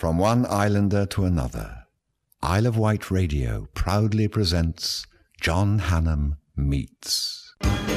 From one islander to another, Isle of Wight Radio proudly presents John Hannam Meets.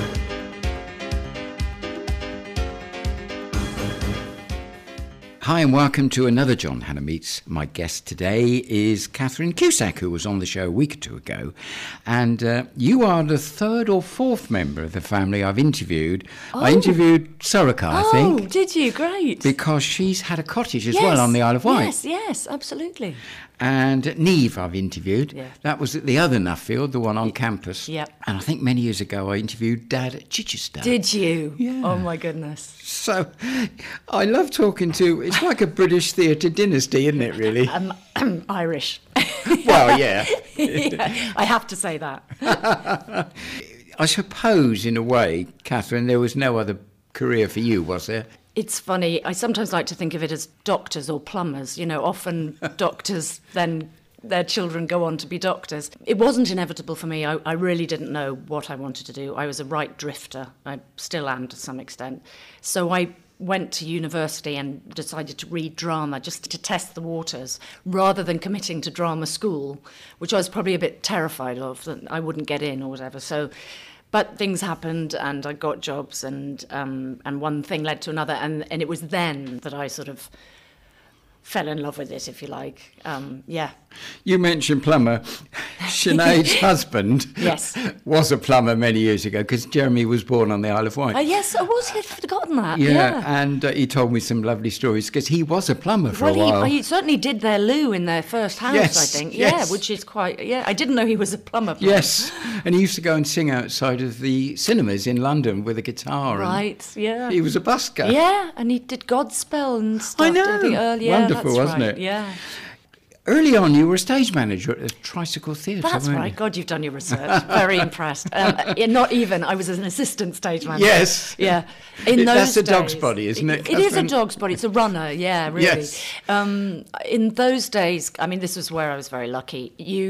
Hi and welcome to another John Hannam Meets. My guest today is Catherine Cusack, who was on the show a week or two ago. And you are the third or fourth member of the family I've interviewed. Oh. I interviewed Soraka, I think. Oh, did you? Great. Because she's had a cottage as well on the Isle of Wight. Yes, absolutely. And Neve I've interviewed. Yeah. That was at the other Nuffield, the one on campus. Yep. And I think many years ago I interviewed Dad at Chichester. Did you? Yeah. Oh, my goodness. So I love talking to... It's like a British theatre dynasty, isn't it, really? Irish. Well, yeah. Yeah. I have to say that. I suppose, in a way, Catherine, there was no other career for you, was there? It's funny, I sometimes like to think of it as doctors or plumbers. You know, often doctors then their children go on to be doctors. It wasn't inevitable for me. I really didn't know what I wanted to do. I was a right drifter. I still am to some extent. So I went to university and decided to read drama just to test the waters rather than committing to drama school, which I was probably a bit terrified of, that I wouldn't get in or whatever. But things happened and I got jobs and one thing led to another and it was then that I sort of fell in love with it, if you like. Yeah. You mentioned plumber. Sinead's husband was a plumber many years ago because Jeremy was born on the Isle of Wight. Yes, I was. I'd forgotten that. Yeah. And he told me some lovely stories because he was a plumber for a while. He certainly did their loo in their first house, I think. Yes. Yeah, which is quite... Yeah, I didn't know he was a plumber. Yes, and he used to go and sing outside of the cinemas in London with a guitar. Right, yeah. He was a busker. Yeah, and he did Godspell and stuff. I know. Wonderful, wasn't it? Yeah. Early on, you were a stage manager at the Tricycle Theatre. That's right. God, you've done your research. Very impressed. Not even. I was an assistant stage manager. Yes. Yeah. That's a dog's body, isn't it? It is a dog's body. It's a runner. Yeah, really. Yes. In those days, I mean, this was where I was very lucky.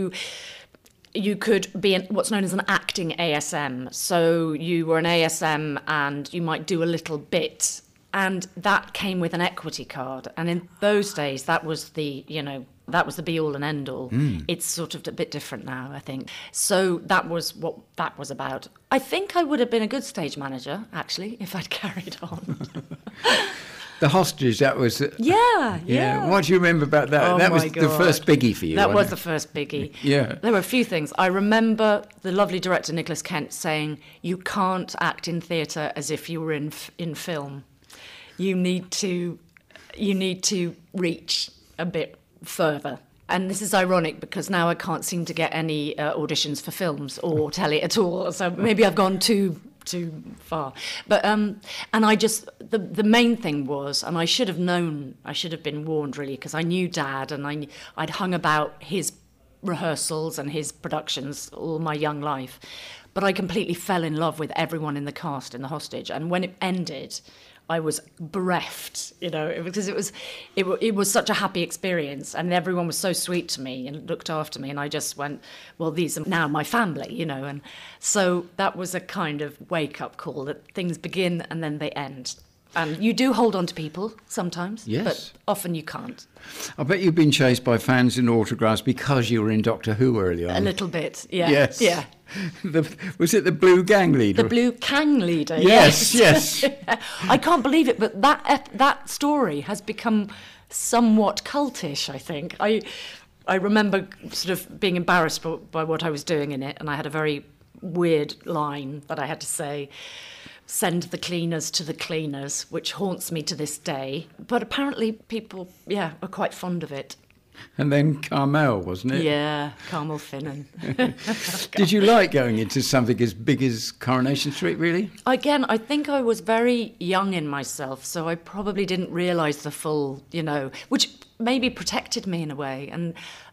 You could be what's known as an acting ASM. So you were an ASM and you might do a little bit. And that came with an equity card. And in those days, that was the be-all and end-all. It's sort of a bit different now, I think. So that was what that was about. I think I would have been a good stage manager, actually, if I'd carried on. The hostage, that was... Yeah. What do you remember about that? Oh, that was my the God. first biggie for you, That was wasn't the first biggie. Yeah. There were a few things. I remember the lovely director, Nicholas Kent, saying, you can't act in theatre as if you were in film. You need to reach a bit further. And this is ironic because now I can't seem to get any auditions for films or telly at all. So maybe I've gone too far. But and I just the main thing was, and I should have known, I should have been warned really, because I knew Dad and I'd hung about his rehearsals and his productions all my young life. But I completely fell in love with everyone in the cast in The Hostage, and when it ended, I was bereft, because it was such a happy experience, and everyone was so sweet to me and looked after me, and I just went, well, these are now my family, and so that was a kind of wake-up call that things begin and then they end. And you do hold on to people sometimes, but often you can't. I bet you've been chased by fans and autographs because you were in Doctor Who early on. A little bit, yeah. Yes. Yeah. Was it the Blue Gang Leader? The Blue Kang Leader, yes. I can't believe it, but that story has become somewhat cultish, I think. I remember sort of being embarrassed by what I was doing in it, and I had a very weird line that I had to say, send the cleaners to the cleaners, which haunts me to this day. But apparently people, are quite fond of it. And then Carmel, wasn't it? Yeah, Carmel Finnan. Did you like going into something as big as Coronation Street, really? Again, I think I was very young in myself, so I probably didn't realise the full, which maybe protected me in a way. And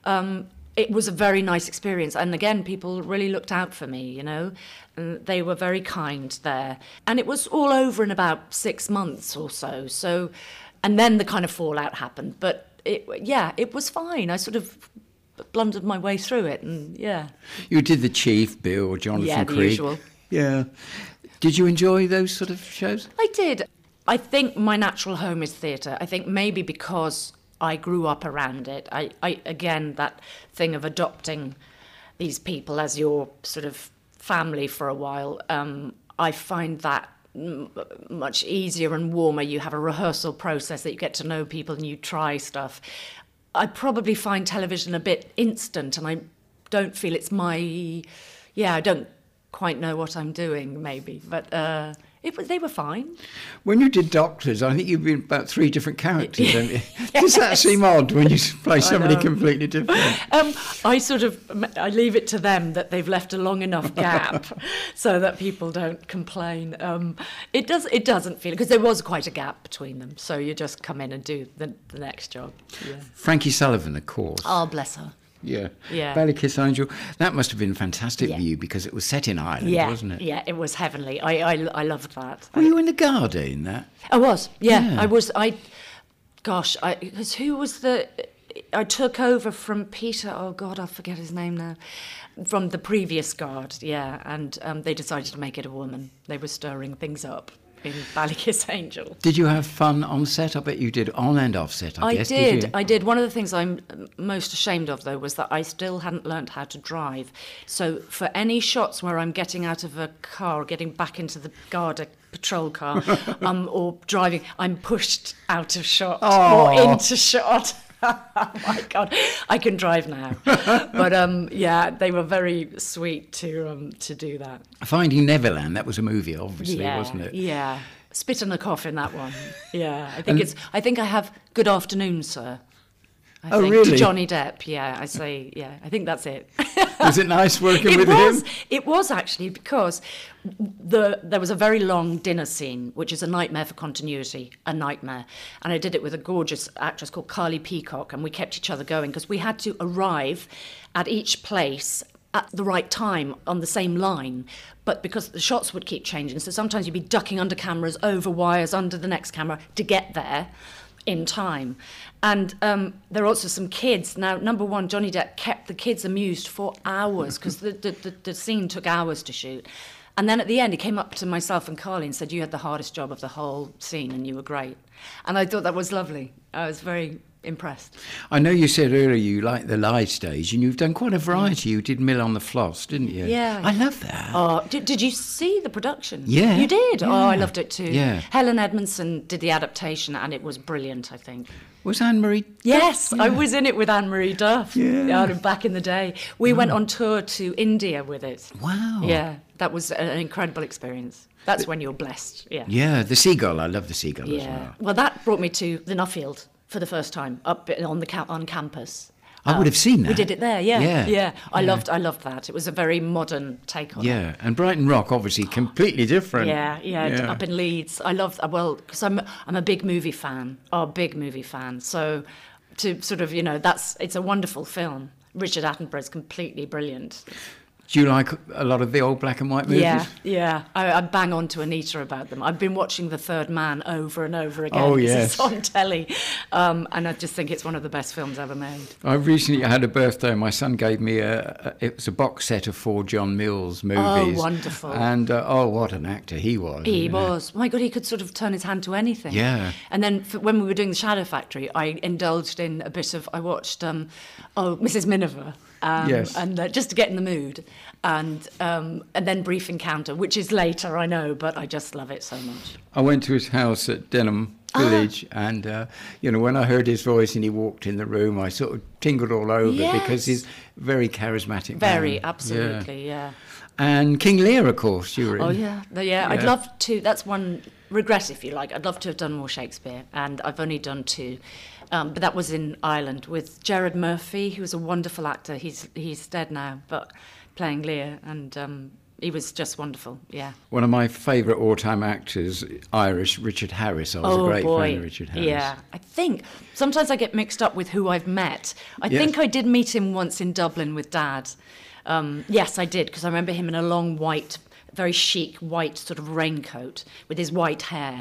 it was a very nice experience. And again, people really looked out for me, and they were very kind there. And it was all over in about 6 months or so. And then the kind of fallout happened. But it was fine. I sort of blundered my way through it, and You did The Chief, Bill, Jonathan the Creek. Usual. Yeah. Did you enjoy those sort of shows? I did. I think my natural home is theatre. I think maybe because I grew up around it. I again, that thing of adopting these people as your sort of family for a while, I find that much easier and warmer. You have a rehearsal process that you get to know people and you try stuff. I probably find television a bit instant, and I don't feel it's my... I don't quite know what I'm doing, maybe, but they were fine. When you did Doctors, I think you've been about 3 different characters, haven't you? Yes. Does that seem odd when you play somebody completely different? I leave it to them that they've left a long enough gap so that people don't complain. It doesn't feel, because there was quite a gap between them, so you just come in and do the next job. Yeah. Frankie Sullivan, of course. Oh, bless her. Yeah. Yeah. Ballykiss Angel. That must have been fantastic for you, because it was set in Ireland, wasn't it? Yeah, it was heavenly. I loved that. Were you in the Garda in that? I was, yeah. I was, because who was the... I took over from Peter, oh God, I forget his name now, from the previous guard, and they decided to make it a woman. They were stirring things up in Ballykiss Angel. Did you have fun on set? I bet you did, on and off set, I guess. I did. One of the things I'm most ashamed of, though, was that I still hadn't learnt how to drive. So for any shots where I'm getting out of a car, getting back into the Garda patrol car, or driving, I'm pushed out of shot or into shot. Oh my God, I can drive now. But they were very sweet to do that. Finding Neverland, that was a movie, obviously, wasn't it? Yeah, spit and a cough in that one. Yeah, I think I have Good Afternoon, Sir. I think, really? To Johnny Depp, I say, I think that's it. Was it nice working with him? It was actually, because there was a very long dinner scene, which is a nightmare for continuity, a nightmare. And I did it with a gorgeous actress called Carly Peacock, and we kept each other going because we had to arrive at each place at the right time on the same line, but because the shots would keep changing, so sometimes you'd be ducking under cameras, over wires, under the next camera to get there in time. And there are also some kids. Now, number one, Johnny Depp kept the kids amused for hours, because the scene took hours to shoot. And then at the end, he came up to myself and Carly and said, "You had the hardest job of the whole scene and you were great." And I thought that was lovely. I was very impressed. I know you said earlier you like the live stage, and you've done quite a variety. You did Mill on the Floss, didn't you? Yeah. I love that. Oh, did you see the production? Yeah. You did? Yeah. Oh, I loved it too. Yeah. Helen Edmondson did the adaptation, and it was brilliant, I think. Was Anne-Marie? Yes, I was in it with Anne-Marie Duff. Yeah. Back in the day. We went on tour to India with it. Wow. Yeah, that was an incredible experience. That's when you're blessed, Yeah, the Seagull. I love the Seagull as well. Well, that brought me to the Nuffield for the first time, up on campus. I would have seen that. We did it there, yeah. I loved that. It was a very modern take on it. Yeah, and Brighton Rock, obviously, completely different. Yeah, up in Leeds. I love, because I'm a big movie fan, So to sort of, it's a wonderful film. Richard Attenborough's completely brilliant. Do you like a lot of the old black and white movies? Yeah. I bang on to Anita about them. I've been watching The Third Man over and over again. Oh, yes. It's on telly. And I just think it's one of the best films ever made. I recently had a birthday. My son gave me it was a box set of 4 John Mills movies. Oh, wonderful. And, what an actor he was. He was. My God, he could sort of turn his hand to anything. Yeah. And then when we were doing The Shadow Factory, I indulged in a bit of, I watched, Mrs. Miniver. Yes. And just to get in the mood, and then Brief Encounter, which is later, I know, but I just love it so much. I went to his house at Denham Village, and when I heard his voice and he walked in the room, I sort of tingled all over because he's very charismatic. Very, absolutely, yeah. And King Lear, of course, you were in. Oh yeah. I'd love to. That's one regret, if you like. I'd love to have done more Shakespeare, and I've only done 2. But that was in Ireland with Gerard Murphy, who was a wonderful actor. He's dead now, but playing Lear, and he was just wonderful, yeah. One of my favourite all-time actors, Irish, Richard Harris. I was a great fan of Richard Harris. Yeah, I think sometimes I get mixed up with who I've met. I think I did meet him once in Dublin with Dad. Yes, I did, because I remember him in a long white, very chic white sort of raincoat with his white hair.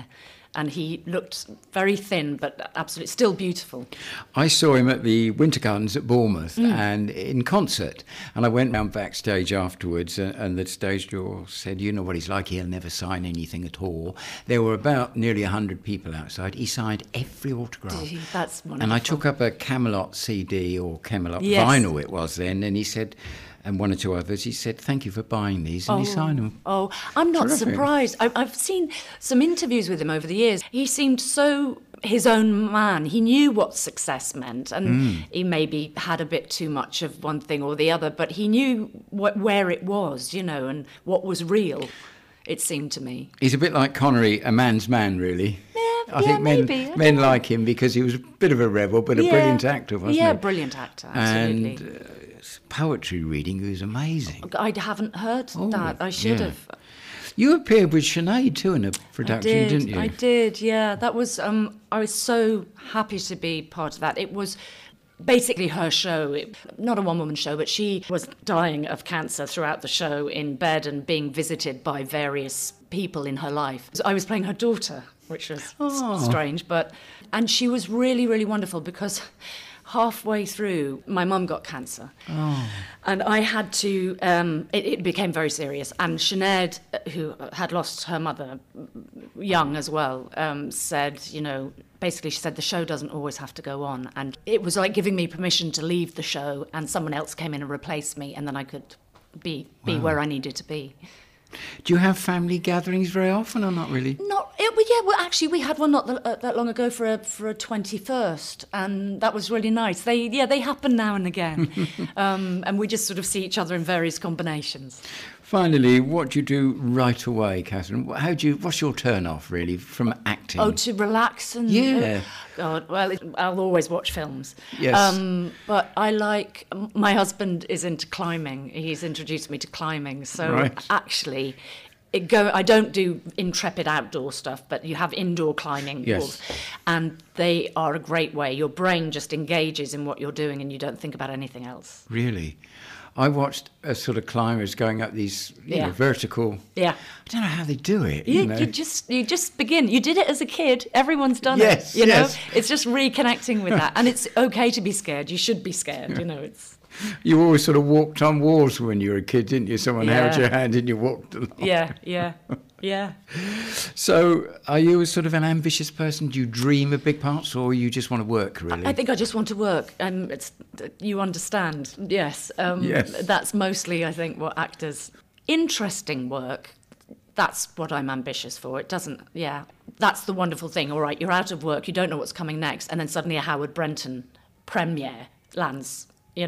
and he looked very thin, but absolutely still beautiful. I saw him at the Winter Gardens at Bournemouth and in concert, and I went round backstage afterwards, and the stage door said, "You know what he's like, he'll never sign anything at all." There were about nearly 100 people outside. He signed every autograph. That's wonderful. And I took up a Camelot CD, or Camelot Yes. vinyl it was then, and he said, and one or two others, he said, "Thank you for buying these," and he signed them. Oh, I'm not Terrific. surprised. I've seen some interviews with him over the years. He seemed so his own man. He knew what success meant, and he maybe had a bit too much of one thing or the other, but he knew where it was, and what was real, it seemed to me. He's a bit like Connery, a man's man, really. I think maybe. I men don't like him because he was a bit of a rebel, but a brilliant actor, wasn't he? Yeah, brilliant actor, absolutely. And poetry reading, he was amazing. I haven't heard that. I should yeah. have. You appeared with Sinead too in a production, didn't you? I did, yeah. That was, I was so happy to be part of that. It was basically her show, not a one-woman show, but she was dying of cancer throughout the show in bed and being visited by various people in her life. So I was playing her daughter, which was strange, and she was really, really wonderful because halfway through, my mum got cancer. And I had to, it became very serious. And Sinead, who had lost her mother young as well, said, basically she said the show doesn't always have to go on. And it was like giving me permission to leave the show, and someone else came in and replaced me, and then I could be where I needed to be. Do you have family gatherings very often or not really? Actually, we had one not that long ago for a 21st, and that was really nice. They happen now and again, and we just sort of see each other in various combinations. Finally, what do you do right away, Catherine? What's your turn off really from acting? Oh, to relax and God, well, I'll always watch films. Yes. But I like. My husband is into climbing. He's introduced me to climbing, so actually. I don't do intrepid outdoor stuff, but you have indoor climbing walls, and they are a great way. Your brain just engages in what you're doing, and you don't think about anything else. Really? I watched a sort of climbers going up these vertical. Yeah. I don't know how they do it. You just begin. You did it as a kid. Everyone's done it. You know, it's just reconnecting with that, and it's okay to be scared. You should be scared. It's. You always sort of walked on walls when you were a kid, didn't you? Someone held your hand and you walked along. Yeah. So are you a sort of an ambitious person? Do you dream of big parts, or you just want to work, really? I think I just want to work. You understand, yes. Yes. That's mostly, I think, what actors... Interesting work, that's what I'm ambitious for. It doesn't... Yeah, that's the wonderful thing. All right, you're out of work, you don't know what's coming next, and then suddenly a Howard Brenton premiere lands...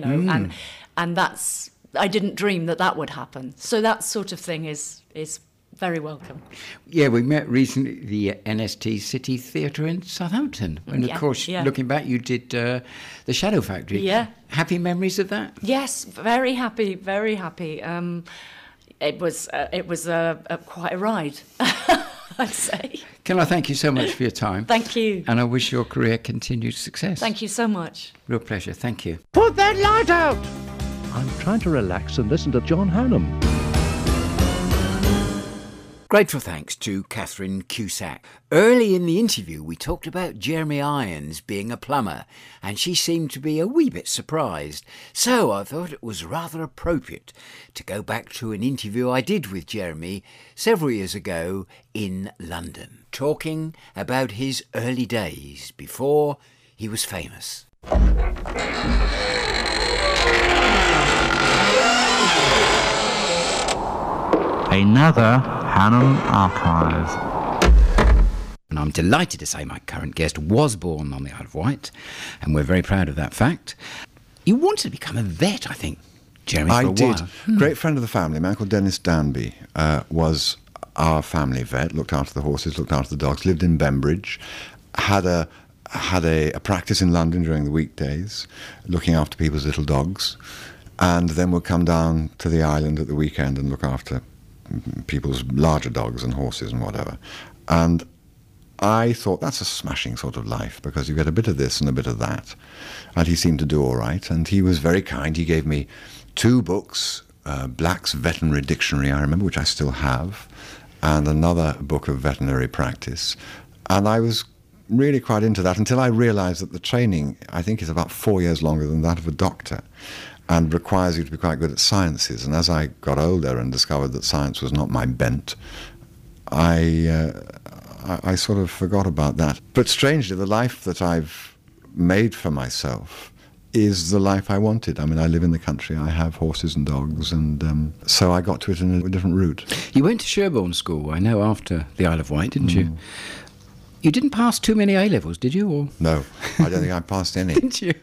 and that's, I didn't dream that would happen. So that sort of thing is very welcome. Yeah, we met recently at the NST City Theatre in Southampton. And of course, looking back, you did The Shadow Factory. Yeah. Happy memories of that? Yes, very happy, very happy. It was quite a ride, I'd say. Can I thank you so much for your time? Thank you. And I wish your career continued success. Thank you so much. Real pleasure. Thank you. Put that light out! I'm trying to relax and listen to John Hannam. Grateful thanks to Catherine Cusack. Early in the interview, we talked about Jeremy Irons being a plumber, and she seemed to be a wee bit surprised. So I thought it was rather appropriate to go back to an interview I did with Jeremy several years ago in London, talking about his early days before he was famous. Another Hannam Archive. And I'm delighted to say my current guest was born on the Isle of Wight, and we're very proud of that fact. You wanted to become a vet, I think, Jeremy, for a while. I did. Great friend of the family, my Uncle Dennis Danby, was our family vet, looked after the horses, looked after the dogs, lived in Bembridge, had a practice in London during the weekdays, looking after people's little dogs, and then would come down to the island at the weekend and look after people's larger dogs and horses and whatever. And I thought, that's a smashing sort of life, because you get a bit of this and a bit of that. And he seemed to do all right, and he was very kind. He gave me 2 books, Black's Veterinary Dictionary, I remember, which I still have, and another book of veterinary practice, And I was really quite into that until I realised that the training, I think, is about 4 years longer than that of a doctor and requires you to be quite good at sciences. And as I got older and discovered that science was not my bent, I sort of forgot about that. But strangely, the life that I've made for myself is the life I wanted. I mean, I live in the country, I have horses and dogs, and so I got to it in a different route. You went to Sherborne School, I know, after the Isle of Wight, didn't you? You didn't pass too many A-levels, did you? Or? No, I don't think I passed any. Didn't you?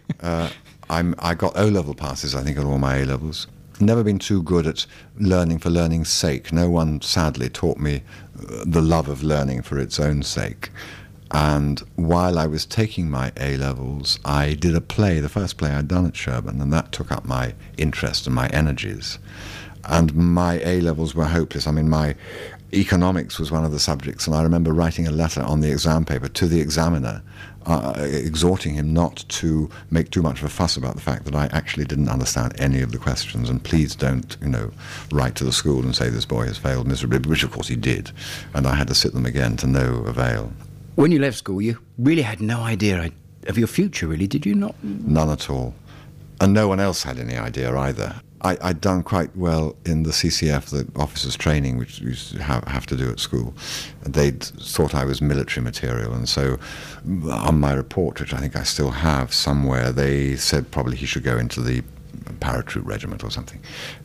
I got O-level passes, I think, at all my A-levels. Never been too good at learning for learning's sake. No one, sadly, taught me the love of learning for its own sake. And while I was taking my A-levels, I did a play, the first play I'd done at Sherborne, and that took up my interest and my energies. And my A-levels were hopeless. I mean, my economics was one of the subjects, and I remember writing a letter on the exam paper to the examiner, exhorting him not to make too much of a fuss about the fact that I actually didn't understand any of the questions, and please don't, write to the school and say this boy has failed miserably, which of course he did, and I had to sit them again to no avail. When you left school, you really had no idea of your future, really, did you not? None at all. And no one else had any idea either. I'd done quite well in the CCF, the officers' training, which you have to do at school. They'd thought I was military material, and so on my report, which I think I still have somewhere, they said probably he should go into the paratroop regiment or something.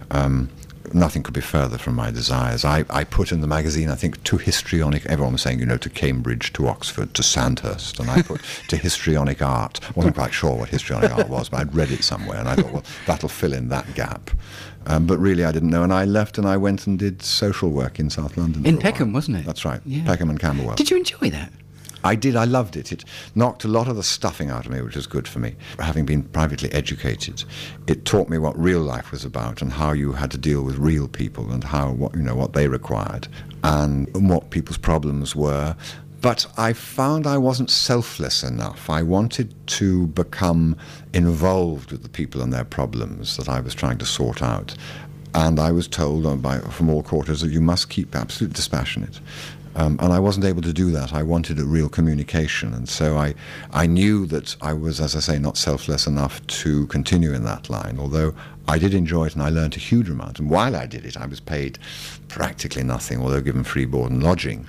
Nothing could be further from my desires. I put in the magazine, I think, to histrionic, everyone was saying, to Cambridge, to Oxford, to Sandhurst, and I put to histrionic art. I wasn't quite sure what histrionic art was, but I'd read it somewhere, and I thought, well, that'll fill in that gap. But really, I didn't know, and I left and I went and did social work in South London. In Peckham, wasn't it? That's right, yeah. Peckham and Camberwell. Did you enjoy that? I did. I loved it. It knocked a lot of the stuffing out of me, which was good for me. Having been privately educated, it taught me what real life was about and how you had to deal with real people and what they required and what people's problems were. But I found I wasn't selfless enough. I wanted to become involved with the people and their problems that I was trying to sort out. And I was told from all quarters that you must keep absolutely dispassionate. And I wasn't able to do that. I wanted a real communication. And so I knew that I was, as I say, not selfless enough to continue in that line, although I did enjoy it and I learned a huge amount. And while I did it, I was paid practically nothing, although given free board and lodging.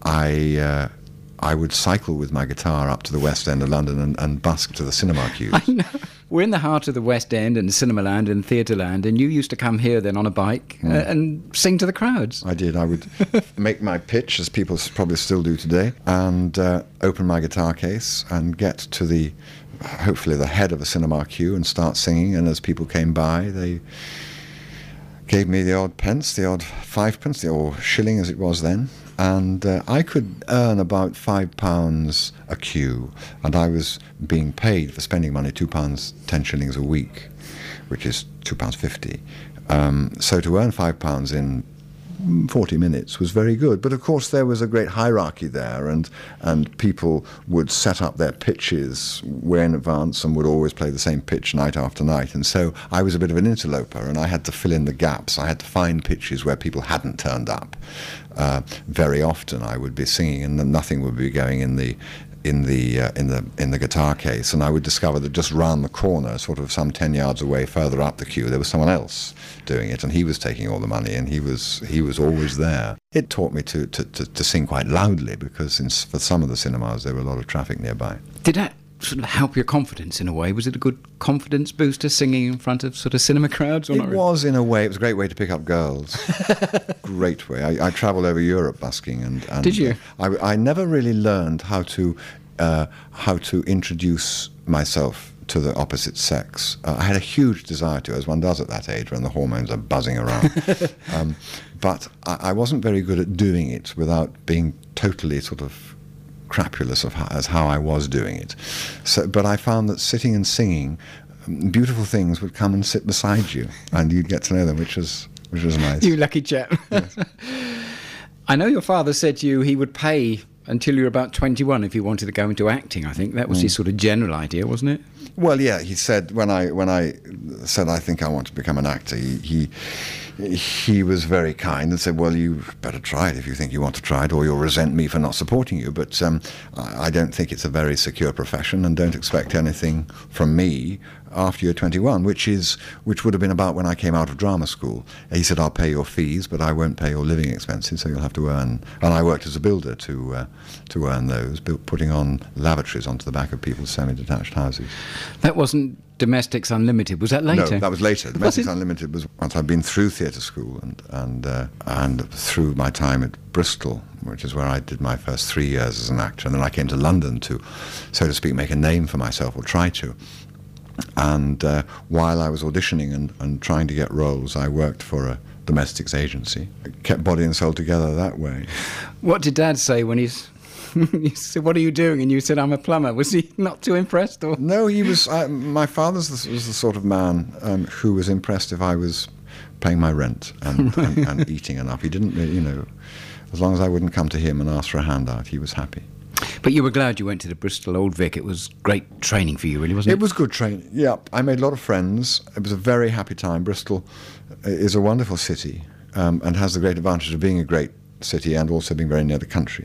I would cycle with my guitar up to the West End of London and busk to the cinema queues. I know. We're in the heart of the West End and Cinema Land and Theatre Land, and you used to come here then on a bike and sing to the crowds. I did. I would make my pitch, as people probably still do today, and open my guitar case and get to hopefully the head of a cinema queue and start singing, and as people came by, they gave me the odd pence, the odd 5p, or shilling as it was then. And I could earn about £5 a cue, and I was being paid for spending money, £2, 10 shillings a week, which is £2.50. So to earn £5 in 40 minutes was very good. But of course there was a great hierarchy there, and people would set up their pitches way in advance and would always play the same pitch night after night. And so I was a bit of an interloper, and I had to fill in the gaps. I had to find pitches where people hadn't turned up. Very often I would be singing and nothing would be going in the guitar case, and I would discover that just round the corner, sort of some 10 yards away further up the queue, there was someone else doing it, and he was taking all the money, and he was always there. It taught me to sing quite loudly, because for some of the cinemas there were a lot of traffic nearby. Did that sort of help your confidence in a way? Was it a good confidence booster, singing in front of sort of cinema crowds? Or it not really? Was, in a way. It was a great way to pick up girls. Great way. I travelled over Europe busking, and did you? I never really learned how to introduce myself to the opposite sex. I had a huge desire to, as one does at that age when the hormones are buzzing around. But I wasn't very good at doing it without being totally sort of crapulous as how I was doing it. But I found that sitting and singing, beautiful things would come and sit beside you, and you'd get to know them, which was nice. You lucky chap. Yes. I know your father said to you he would pay until you were about 21 if you wanted to go into acting. I think that was his sort of general idea, wasn't it? Well, yeah, he said when I said I think I want to become an actor, he he was very kind and said, well, you better try it if you think you want to try it, or you'll resent me for not supporting you. But I don't think it's a very secure profession, and don't expect anything from me after you're 21, which would have been about when I came out of drama school. He said, I'll pay your fees, but I won't pay your living expenses, so you'll have to earn. And I worked as a builder to earn those, putting on lavatories onto the back of people's semi-detached houses. That wasn't Domestics Unlimited, was that later? No, that was later. Domestics Unlimited was once I'd been through theatre school and through my time at Bristol, which is where I did my first 3 years as an actor, and then I came to London to, so to speak, make a name for myself, or try to. And while I was auditioning and trying to get roles, I worked for a domestics agency. I kept body and soul together that way. What did Dad say when he's... You said, what are you doing? And you said, I'm a plumber. Was he not too impressed? Or? No, he was. My father was the sort of man who was impressed if I was paying my rent and eating enough. He didn't, as long as I wouldn't come to him and ask for a handout, he was happy. But you were glad you went to the Bristol Old Vic. It was great training for you, really, wasn't it? It was good training, yeah. I made a lot of friends. It was a very happy time. Bristol is a wonderful city and has the great advantage of being a great city and also being very near the country.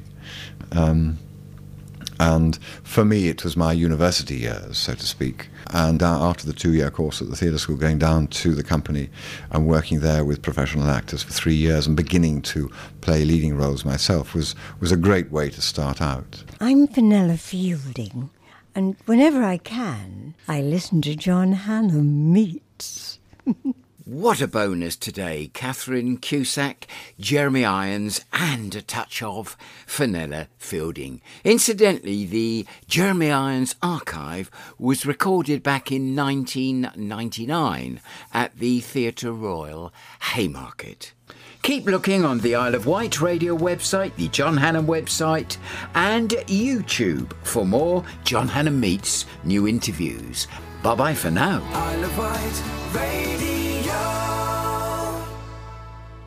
And for me, it was my university years, so to speak. And after the 2-year course at the theatre school, going down to the company and working there with professional actors for 3 years and beginning to play leading roles myself was a great way to start out. I'm Fenella Fielding, and whenever I can, I listen to John Hannam Meets. What a bonus today. Catherine Cusack, Jeremy Irons, and a touch of Fenella Fielding. Incidentally, the Jeremy Irons archive was recorded back in 1999 at the Theatre Royal, Haymarket. Keep looking on the Isle of Wight radio website, the John Hannam website, and YouTube for more John Hannam Meets new interviews. Bye-bye for now. Isle of Wight Radio.